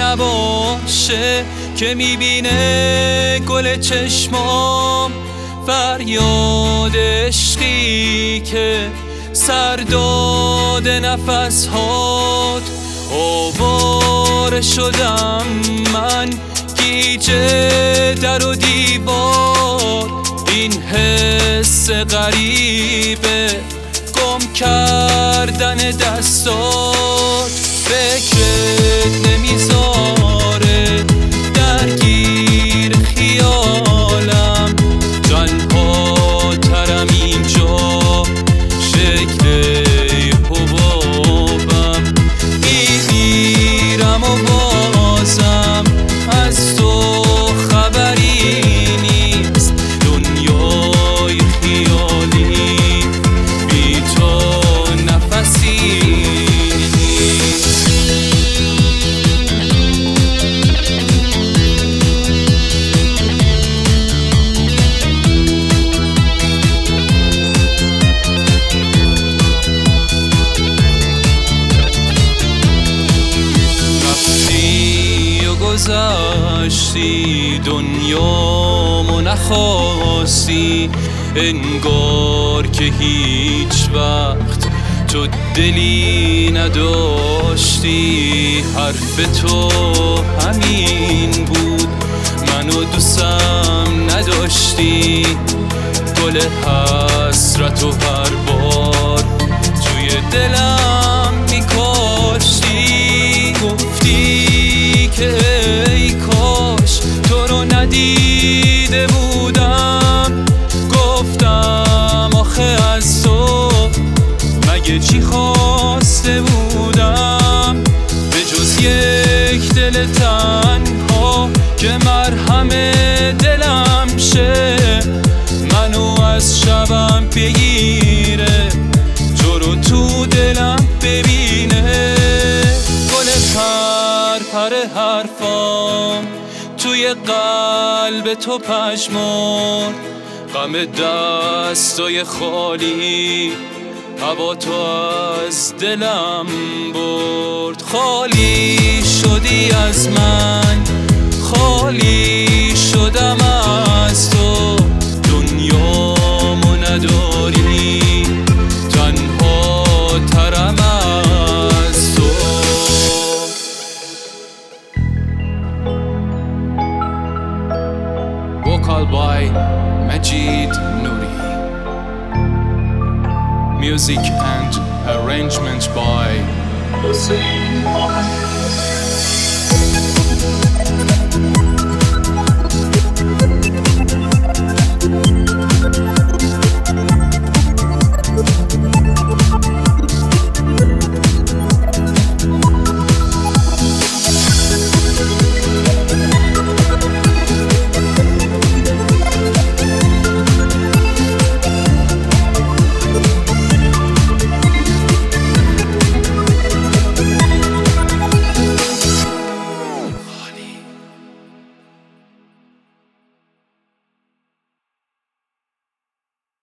نباشه که میبینه گل چشمام، فریاد عشقی که سر داده نفس هات. آواره شدم من گیجه در و دیوار، این حس غریبه گم کردن دستات. فکرت نمیذاره درگیر خیالم، تنها ترم اینجا شکل حبابم. میمیرم و بازم از تو خبری نیست، دنیای خیالی بی تو نفسی نیست. گذشتی دنیامو نخواستی، انگار که هیچ وقت تو دلی نداشتی. حرف تو همین بود، منو دوستم نداشتی. گل حسرتو هر بار توی دلم میکاشتی. گفتی که ای کاش تو رو ندیده بودم، گفتم آخه از تو مگه چی خواسته بودم، به جز یک دل تنها که مرهم دلم شه. منو از شبم بگیره، تو رو تو دلم ببینه. گل پر حرفام توی قلب تو پژمرد، غم دستای خالی هوا تو از دلم برد. خالی شدی از من، خالی شدم از تو، دنیامو نداری، تنها ترم از تو. Vocal by Majid Nouri. Music and arrangement by Hussein Mohammed.